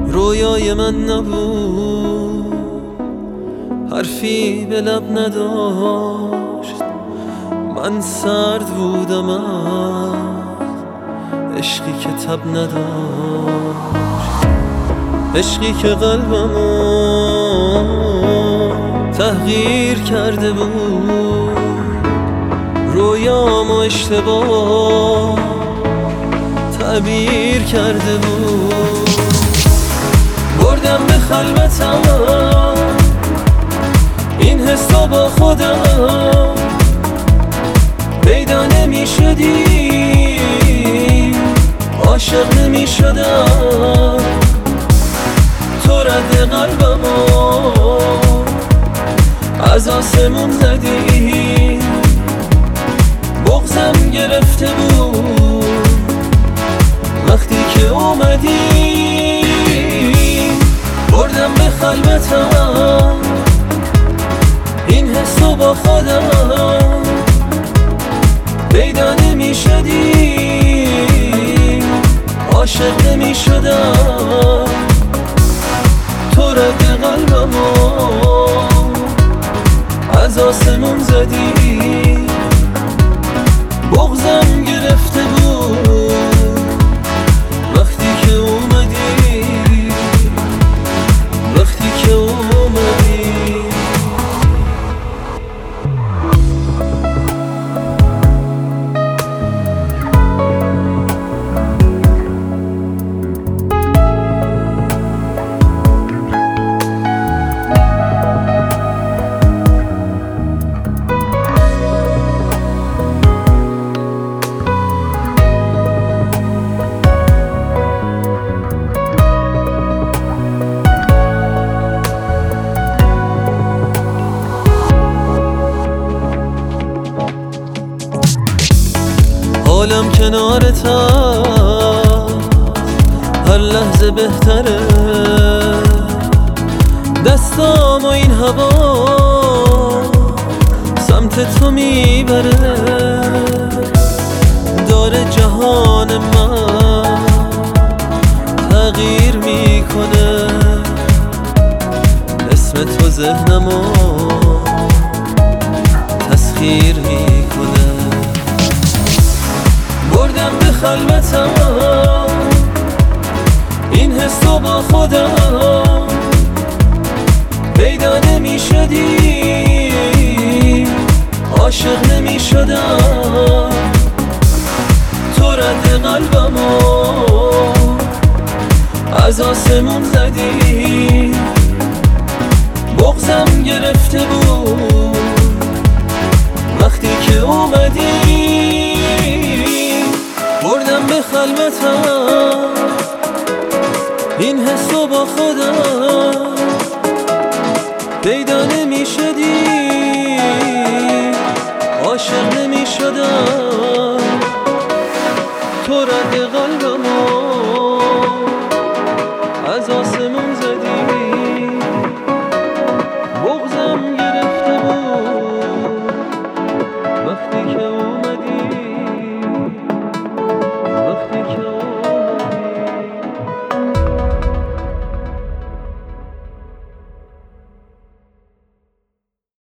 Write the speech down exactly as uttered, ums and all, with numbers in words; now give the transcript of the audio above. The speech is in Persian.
رویای من نبود، حرفی به لب نداشت. من سرد بودم از عشقی که تب نداشت، عشقی که قلبمو تغییر کرده بود، رویامو اشتباه تعبیر کرده بود. بردم به خلوتم این حسو با خودم، پیدا نمی شدی عاشق نمی شدم. تو رد قلبمو از آسمون زدی، بغضم گرفته بود وقتی که اومدی. بردم به خلوتم این حسو با خودم، پیدا نمی شدی عاشق نمی شدم. تو رد قلبمو از آسمون زدی، بغضم گرفته بود وقتی که اومدی، وقتی که اومدی. حالم کنارتم هر لحظه بهتره، دستام و این هوا سمت تو میبره. داره جهان من تغییر میکنه، اسم تو ذهنمو تسخیر میکنه. بردم به خلوتم این حسو با خودم، پیدا نمی شدی عاشق نمی شدم. تو رد قلبمو از آسمون زدی، بغضم گرفته بود وقتی که اومدی. بردم به خلوتم این حسو با خودم، پیدا نمی